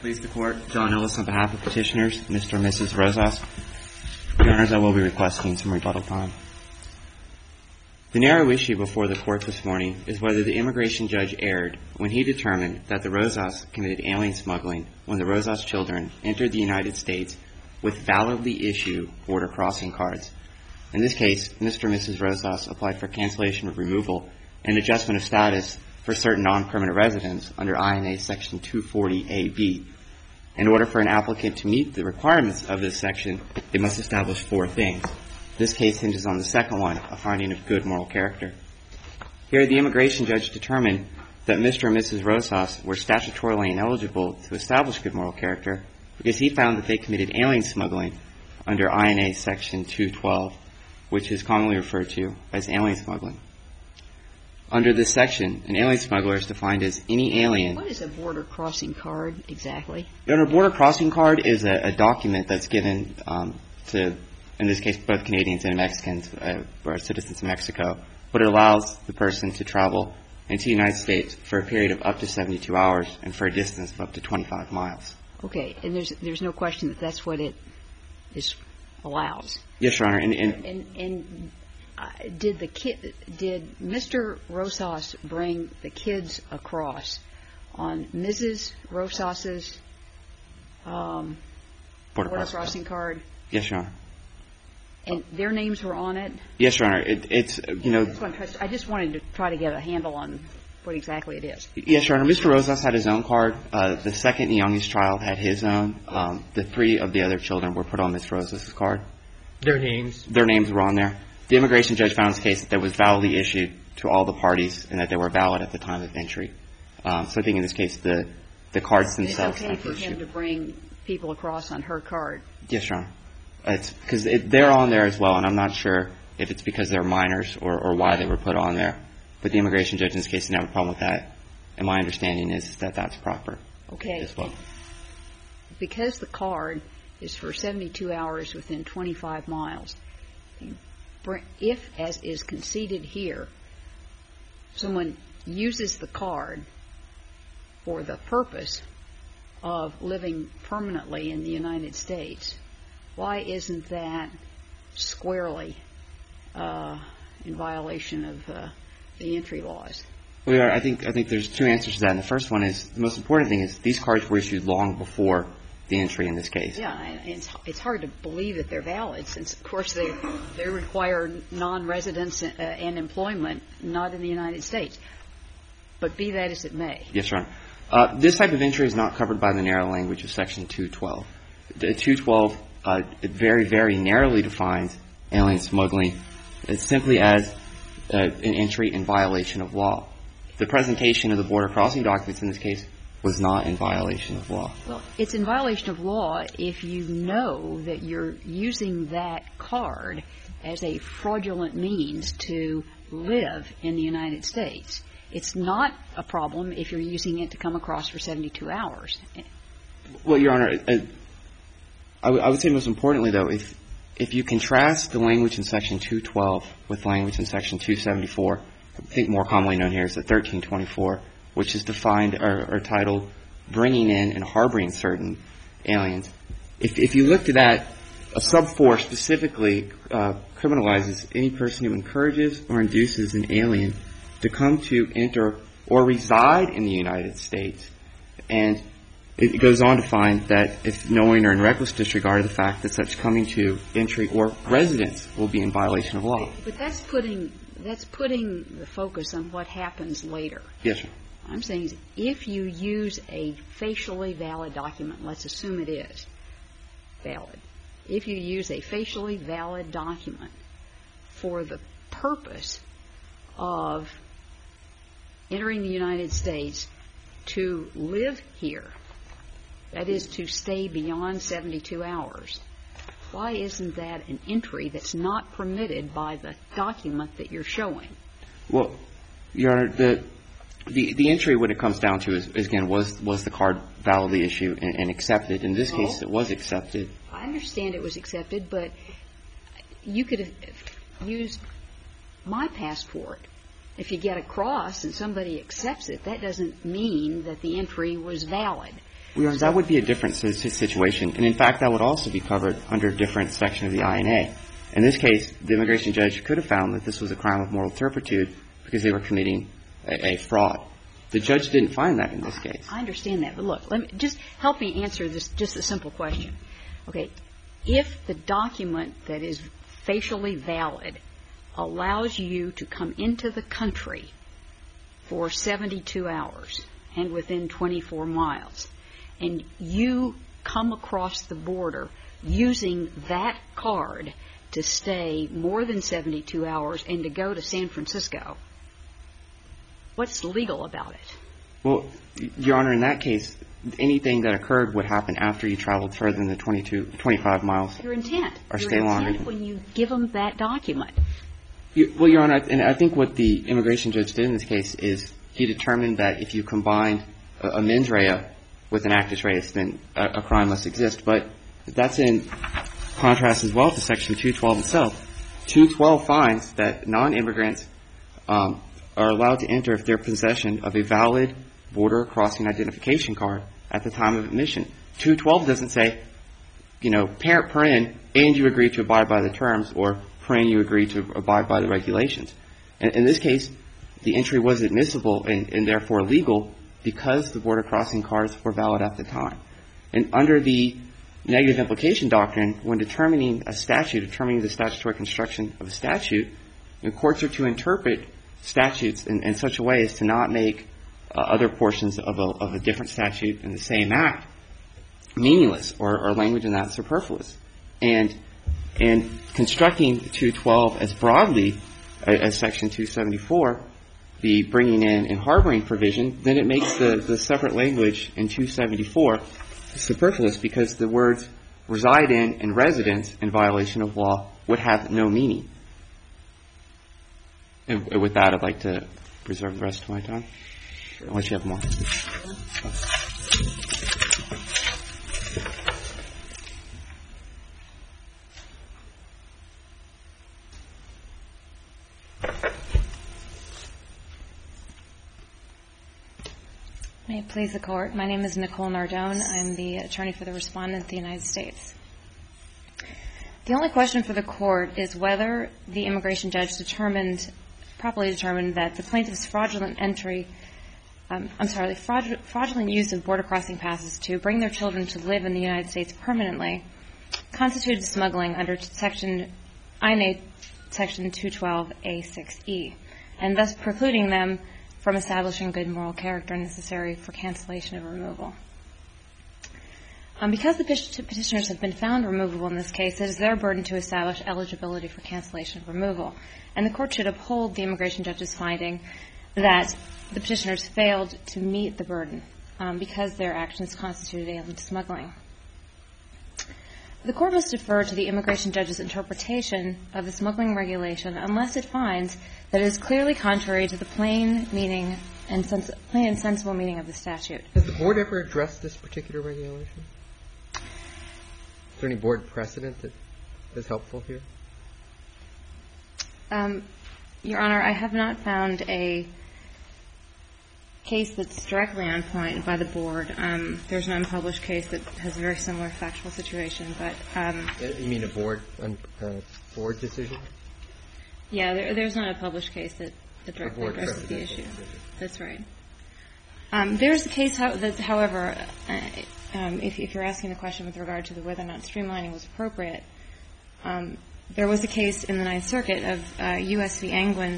Please the Court. John Ellis on behalf of petitioners, Mr. and Mrs. Rosas. Your Honors, I will be requesting some rebuttal time. The narrow issue before the Court this morning is whether the immigration judge erred when he determined that the Rosas committed alien smuggling when the Rosas children entered the United States with validly issued border crossing cards. In this case, Mr. and Mrs. Rosas applied for cancellation of removal and adjustment of status for certain non-permanent residents under INA Section 240AB. In order for an applicant to meet the requirements of this section, they must establish four things. This case hinges on the second one, a finding of good moral character. Here, the immigration judge determined that Mr. and Mrs. Rosas were statutorily ineligible to establish good moral character because he found that they committed alien smuggling under INA Section 212, which is commonly referred to as alien smuggling. Under this section, an alien smuggler is defined as any alien. What is a border crossing card exactly? Your Honor, a border crossing card is a document that's given to, in this case, both Canadians and Mexicans, or citizens of Mexico, but it allows the person to travel into the United States for a period of up to 72 hours and for a distance of up to 25 miles. Okay, and there's no question that that's what it allows. Yes, Your Honor. Did Mr. Rosas bring the kids across on Mrs. Rosas's border crossing card? Yes, Your Honor. And their names were on it? Yes, Your Honor. It's, you know. I just wanted to try to get a handle on what exactly it is. Yes, Your Honor. Mr. Rosas had his own card. The second and youngest child had his own. The three of the other children were put on Ms. Rosas' card. Their names? Their names were on there. The immigration judge found in this case that there was validly issued to all the parties and that they were valid at the time of entry. So I think in this case the cards themselves. It's okay for him to bring people across on her card? Yes, Your Honor. It's because they're on there as well, and I'm not sure if it's because they're minors or why they were put on there. But the immigration judge in this case didn't have a problem with that. And my understanding is that that's proper. Okay. As well. Because the card is for 72 hours within 25 miles, if, as is conceded here, someone uses the card for the purpose of living permanently in the United States, why isn't that squarely in violation of the entry laws? Well, I think there's two answers to that. And the first one is, the most important thing is these cards were issued long before the entry in this case. Yeah, and it's hard to believe that they're valid since, of course, they require non-residence and employment not in the United States. But be that as it may. Yes, Your Honor. This type of entry is not covered by the narrow language of Section 212. 212 it very, very narrowly defines alien smuggling. It's simply as an entry in violation of law. The presentation of the border crossing documents in this case was not in violation of law. Well, it's in violation of law if you know that you're using that card as a fraudulent means to live in the United States. It's not a problem if you're using it to come across for 72 hours. Well, Your Honor, I would say most importantly, though, if you contrast the language in Section 212 with language in Section 274, I think more commonly known here is the 1324, which is defined or titled bringing in and harboring certain aliens. If you look to that, a sub 4 specifically criminalizes any person who encourages or induces an alien to come to, enter, or reside in the United States. And it goes on to find that if knowing or in reckless disregard of the fact that such coming to, entry, or residence will be in violation of law. But that's putting the focus on what happens later. Yes, sir. I'm saying if you use a facially valid document, let's assume it is valid. If you use a facially valid document for the purpose of entering the United States to live here, that is to stay beyond 72 hours, why isn't that an entry that's not permitted by the document that you're showing? Well, Your Honor, the entry, what it comes down to is again, was the card validly issued and accepted? In this case, it was accepted. I understand it was accepted, but you could have used my passport. If you get across and somebody accepts it, that doesn't mean that the entry was valid. Well, that would be a different situation. And, in fact, that would also be covered under a different section of the INA. In this case, the immigration judge could have found that this was a crime of moral turpitude because they were committing a fraud. The judge didn't find that in this case. I understand that. But, look, let me just help me answer this, just a simple question. Okay. If the document that is facially valid allows you to come into the country for 72 hours and within 24 miles, and you come across the border using that card to stay more than 72 hours and to go to San Francisco, what's legal about it? Well, Your Honor, in that case, anything that occurred would happen after you traveled further than the 25 miles. Your intent. Or stay longer. Your intent when you give them that document. Well, Your Honor, and I think what the immigration judge did in this case is he determined that if you combined a mens rea with an actus reus, then a crime must exist. But that's in contrast as well to Section 212 itself. 212 finds that non-immigrants are allowed to enter if they're in possession of a valid border crossing identification card at the time of admission. 212 doesn't say, you know, parent paren, and you agree to abide by the terms, or paren, you agree to abide by the regulations. And in this case, the entry was admissible and therefore legal because the border crossing cards were valid at the time. And under the negative implication doctrine, when determining a statute, determining the statutory construction of a statute, the courts are to interpret statutes in such a way as to not make other portions of a different statute in the same act meaningless or language in that superfluous. And constructing 212 as broadly as Section 274, the bringing in and harboring provision, then it makes the separate language in 274 superfluous because the words reside in and residence in violation of law would have no meaning. And with that, I'd like to reserve the rest of my time. Unless you have more. May it please the Court. My name is Nicole Nardone. I'm the attorney for the respondent of the United States. The only question for the Court is whether the immigration judge properly determined that the plaintiff's fraudulent use of border crossing passes to bring their children to live in the United States permanently constituted smuggling under INA Section 212A6E, and thus precluding them from establishing good moral character necessary for cancellation of removal. Because the petitioners have been found removable in this case, it is their burden to establish eligibility for cancellation of removal, and the Court should uphold the immigration judge's finding that the petitioners failed to meet the burden because their actions constituted alien smuggling. The Court must defer to the immigration judge's interpretation of the smuggling regulation unless it finds that it is clearly contrary to the plain and sensible meaning of the statute. Has the Board ever addressed this particular regulation? Is there any Board precedent that is helpful here? Your Honor, I have not found a case that's directly on point by the Board. There's an unpublished case that has a very similar factual situation, but You mean a Board decision? Yeah, there's not a published case that directly addresses the issue. That's right. There's a case that, however, if you're asking the question with regard to whether or not streamlining was appropriate, there was a case in the Ninth Circuit of U.S. v. Angwin.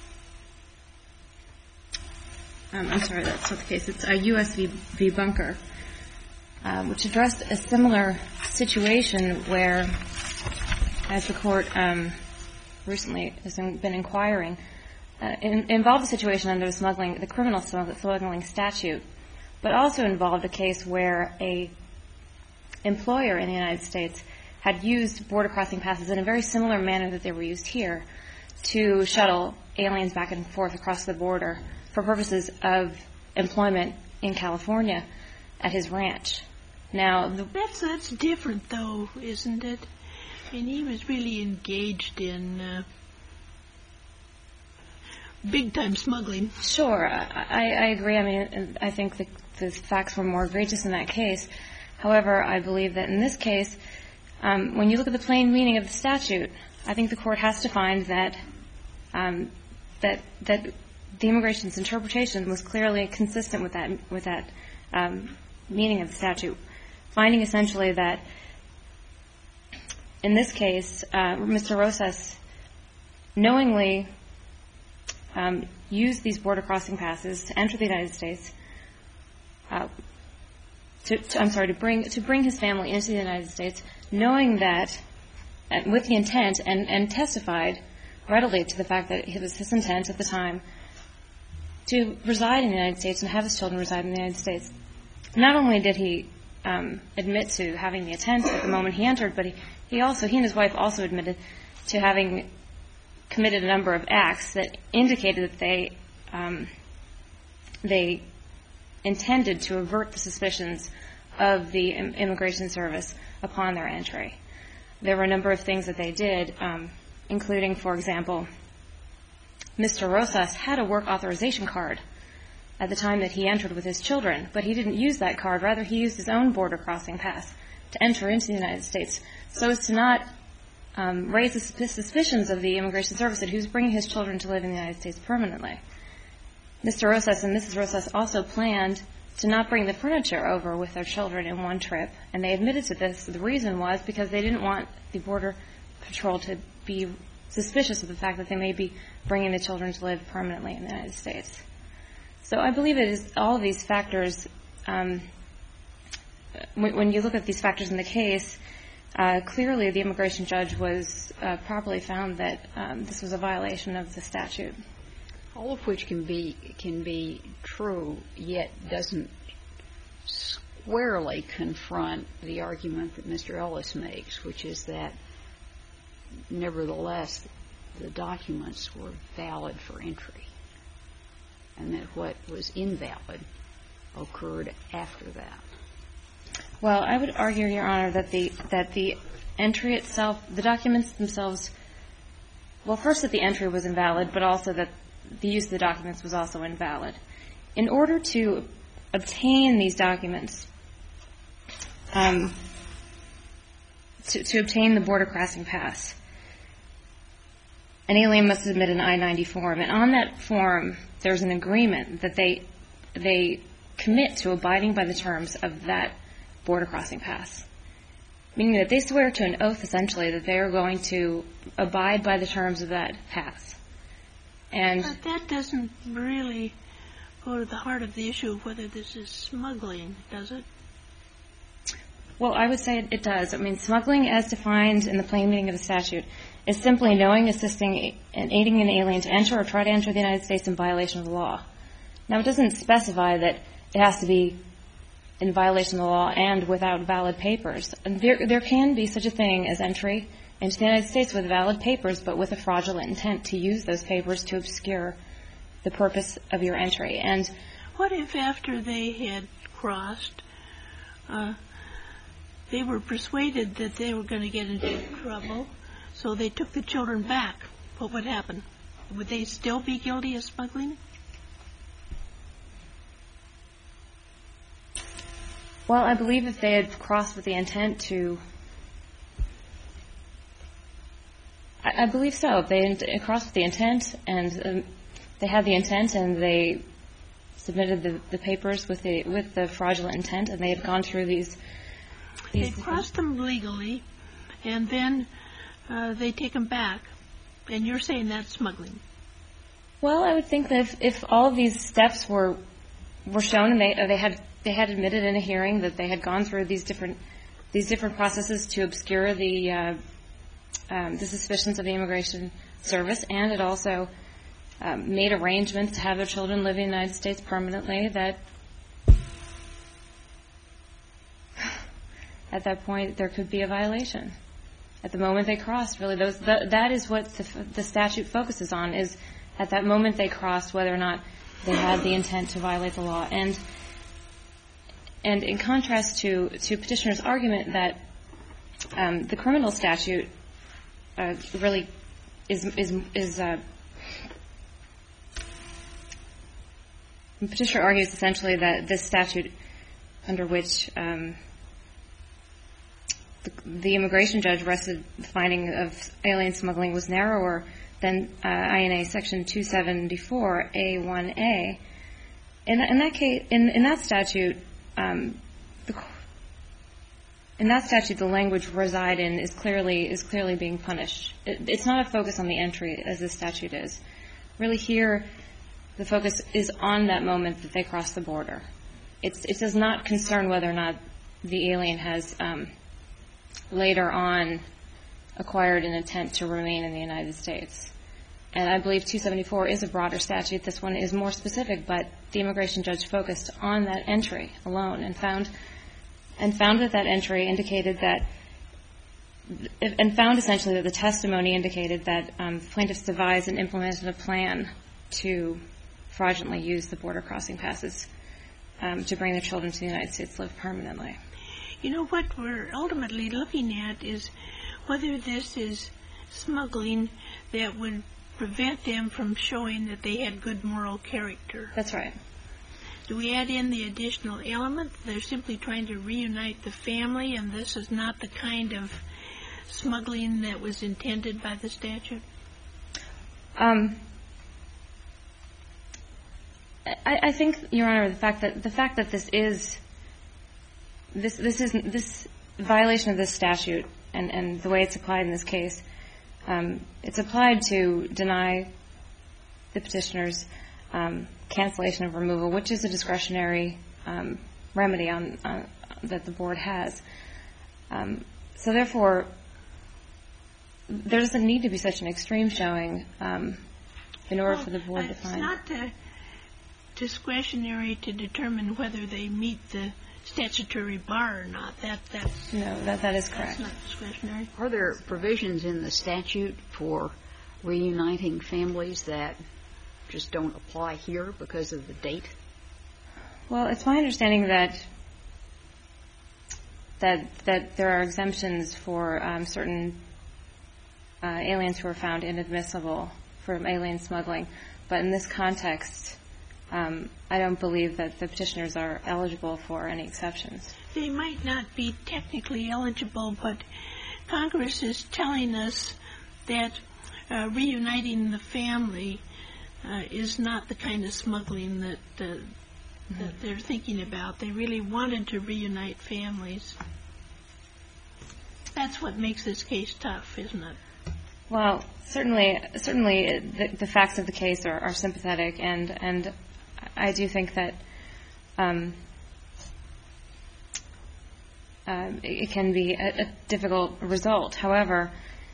I'm sorry, that's not the case. It's U.S. v. Bunker, which addressed a similar situation where, as the Court recently has been inquiring, involved a situation under the criminal smuggling statute, but also involved a case where a employer in the United States had used border crossing passes in a very similar manner that they were used here to shuttle aliens back and forth across the border for purposes of employment in California at his ranch. Now, that's different, though, isn't it? I mean, he was really engaged in big-time smuggling. Sure, I agree. I mean, I think the the facts were more egregious in that case. However, I believe that in this case, when you look at the plain meaning of the statute, I think the Court has to find that that the immigration's interpretation was clearly consistent with that meaning of the statute, finding essentially that in this case, Mr. Rosas knowingly used these border crossing passes to enter the United States, to bring his family into the United States, knowing that, with the intent, and testified readily to the fact that it was his intent at the time to reside in the United States and have his children reside in the United States. Not only did he admit to having the intent at the moment he entered, but he and his wife also admitted to having committed a number of acts that indicated that they intended to avert the suspicions of the Immigration Service upon their entry. There were a number of things that they did, including, for example, Mr. Rosas had a work authorization card at the time that he entered with his children, but he didn't use that card. Rather, he used his own border crossing pass to enter into the United States so as to not raise the suspicions of the Immigration Service that he was bringing his children to live in the United States permanently. Mr. Rosas and Mrs. Rosas also planned to not bring the furniture over with their children in one trip, and they admitted to this. The reason was because they didn't want the Border Patrol to be suspicious of the fact that they may be bringing the children to live permanently in the United States. So I believe it is all of these factors, when you look at these factors in the case, clearly the immigration judge was properly found that this was a violation of the statute. All of which can be true, yet doesn't squarely confront the argument that Mr. Ellis makes, which is that nevertheless the documents were valid for entry, and that what was invalid occurred after that. Well, I would argue, Your Honor, that the entry itself, the documents themselves, well, first that the entry was invalid, but also that the use of the documents was also invalid. In order to obtain these documents, to obtain the border crossing pass, an alien must submit an I-90 form. And on that form, there's an agreement that they commit to abiding by the terms of that border crossing pass, meaning that they swear to an oath, essentially, that they are going to abide by the terms of that pass. But that doesn't really go to the heart of the issue of whether this is smuggling, does it? Well, I would say it does. I mean, smuggling, as defined in the plain meaning of the statute, is simply knowing, assisting, and aiding an alien to enter or try to enter the United States in violation of the law. Now, it doesn't specify that it has to be in violation of the law and without valid papers. And there can be such a thing as entry into the United States with valid papers, but with a fraudulent intent to use those papers to obscure the purpose of your entry. And what if after they had crossed, they were persuaded that they were going to get into trouble, so they took the children back? What would happen? Would they still be guilty of smuggling? Well, I believe if they had crossed with the intent to, I believe so. If they crossed with the intent and they had the intent and they submitted the papers with the fraudulent intent and they had gone through these. They crossed them legally and then they take them back. And you're saying that's smuggling? Well, I would think that if all of these steps were shown and they had admitted in a hearing that they had gone through these different processes to obscure the suspicions of the Immigration Service, and it also made arrangements to have their children live in the United States permanently, that at that point there could be a violation. At the moment they crossed, really, that is what the statute focuses on, is at that moment they crossed whether or not they had the intent to violate the law. And in contrast to Petitioner's argument that the criminal statute really Petitioner argues essentially that this statute under which the immigration judge rested the finding of alien smuggling was narrower than INA Section 274A1A. In that case, in that statute, the language reside in is clearly being punished. It's not a focus on the entry as this statute is. Really here, the focus is on that moment that they cross the border. It does not concern whether or not the alien has later on acquired an intent to remain in the United States. And I believe 274 is a broader statute. This one is more specific, but the immigration judge focused on that entry alone and found that entry indicated that, and found essentially that the testimony indicated that plaintiffs devised and implemented a plan to fraudulently use the border crossing passes to bring their children to the United States to live permanently. You know, what we're ultimately looking at is whether this is smuggling that would prevent them from showing that they had good moral character. That's right. Do we add in the additional element? They're simply trying to reunite the family, and this is not the kind of smuggling that was intended by the statute? I think, Your Honor, the fact that this violation of this statute and the way it's applied in this case, it's applied to deny the petitioner's cancellation of removal, which is a discretionary remedy that the board has. So therefore, there doesn't need to be such an extreme showing in order for the board to find. It's not discretionary to determine whether they meet the statutory bar or not. That is correct. That's not discretionary. Are there provisions in the statute for reuniting families that just don't apply here because of the date? Well, it's my understanding that there are exemptions for certain aliens who are found inadmissible for alien smuggling. But in this context, I don't believe that the petitioners are eligible for any exceptions. They might not be technically eligible, but Congress is telling us that reuniting the family is not the kind of smuggling that they're thinking about. They really wanted to reunite families. That's what makes this case tough, isn't it? Well, certainly the facts of the case are sympathetic, and I do think that it can be a difficult result. However,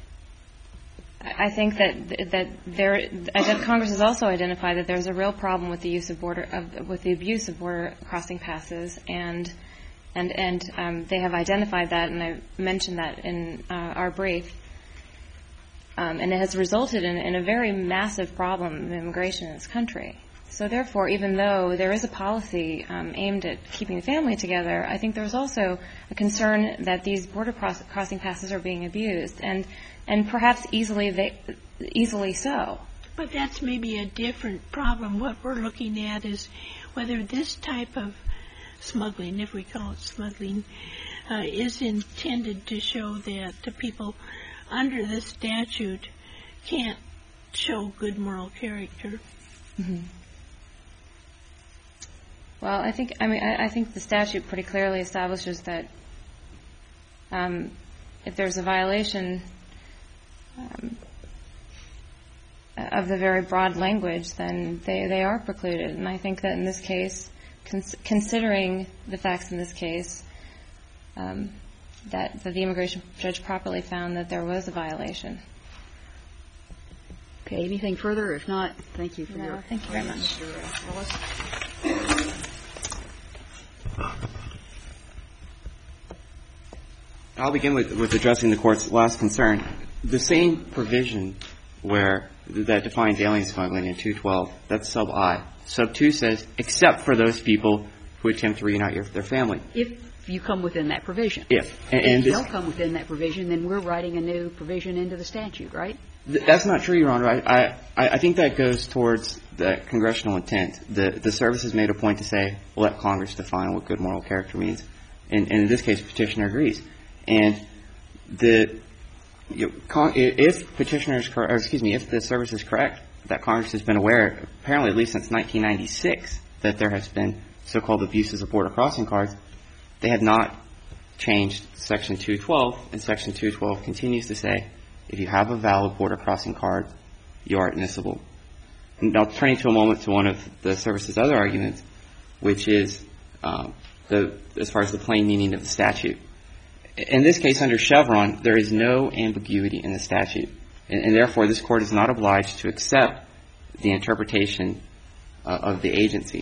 I think that Congress has also identified that there's a real problem with the use of with the abuse of border crossing passes, and they have identified that, and I mentioned that in our brief. And it has resulted in a very massive problem of immigration in this country. So therefore, even though there is a policy aimed at keeping the family together, I think there's also a concern that these border crossing passes are being abused, and perhaps easily so. But that's maybe a different problem. What we're looking at is whether this type of smuggling, if we call it smuggling, is intended to show that the people under the statute can't show good moral character. Mm-hmm. Well, I think the statute pretty clearly establishes that if there's a violation of the very broad language, then they are precluded. And I think that in this case, considering the facts in this case, that the immigration judge properly found that there was a violation. Okay. Anything further? If not, thank you for your. Thank you very much. Mr. Ellis. I'll begin with addressing the Court's last concern. The same provision that defines alien smuggling in 212, that's sub I. Sub 2 says, except for those people who attempt to reunite their family. If you come within that provision. If. If you don't come within that provision, then we're writing a new provision into the statute, right? That's not true, Your Honor. I think that goes towards the congressional intent. The service has made a point to say, let Congress define what good moral character means. And in this case, Petitioner agrees. And if Petitioner is correct, or excuse me, if the service is correct, that Congress has been aware, apparently at least since 1996, that there has been so-called abuses of border crossing cards, they have not changed Section 212, and Section 212 continues to say, if you have a valid border crossing card, you are admissible. Now, turning to a moment to one of the service's other arguments, which is as far as the plain meaning of the statute. In this case, under Chevron, there is no ambiguity in the statute, and therefore this Court is not obliged to accept the interpretation of the agency.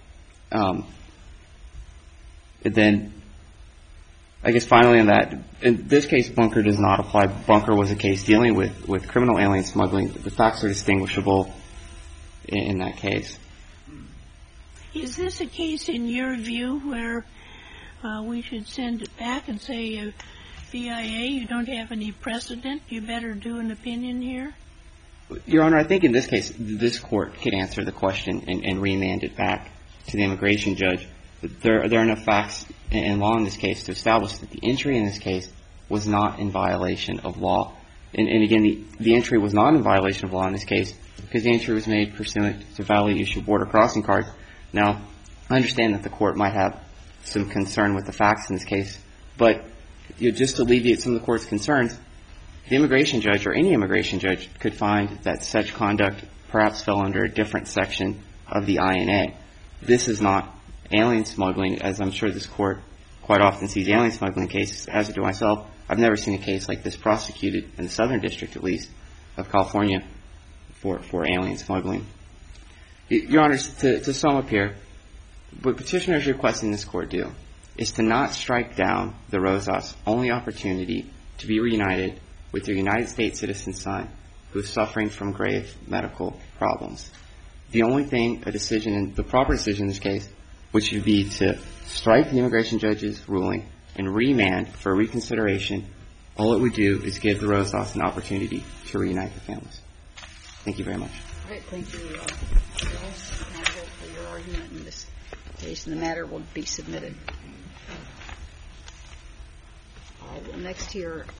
Then, I guess finally on that, in this case, Bunker does not apply. Bunker was a case dealing with criminal alien smuggling. The facts are distinguishable in that case. Is this a case, in your view, where we should send it back and say, BIA, you don't have any precedent, you better do an opinion here? Your Honor, I think in this case, this Court could answer the question and remand it back to the immigration judge. There are enough facts and law in this case to establish that the entry in this case was not in violation of law. And again, the entry was not in violation of law in this case because the entry was made pursuant to validly issued border crossing cards. Now, I understand that the Court might have some concern with the facts in this case, but just to alleviate some of the Court's concerns, the immigration judge or any immigration judge could find that such conduct perhaps fell under a different section of the INA. This is not alien smuggling, as I'm sure this Court quite often sees alien smuggling cases, as do myself. I've never seen a case like this prosecuted in the Southern District, at least, of California for alien smuggling. Your Honor, to sum up here, what Petitioner is requesting this Court do is to not strike down the Rosas' only opportunity to be reunited with their United States citizen son who is suffering from grave medical problems. The only thing, the proper decision in this case, which would be to strike the immigration judge's ruling and remand for reconsideration, all it would do is give the Rosas an opportunity to reunite the families. Thank you very much. All right. Thank you, counsel, for your argument in this case, and the matter will be submitted. Next here.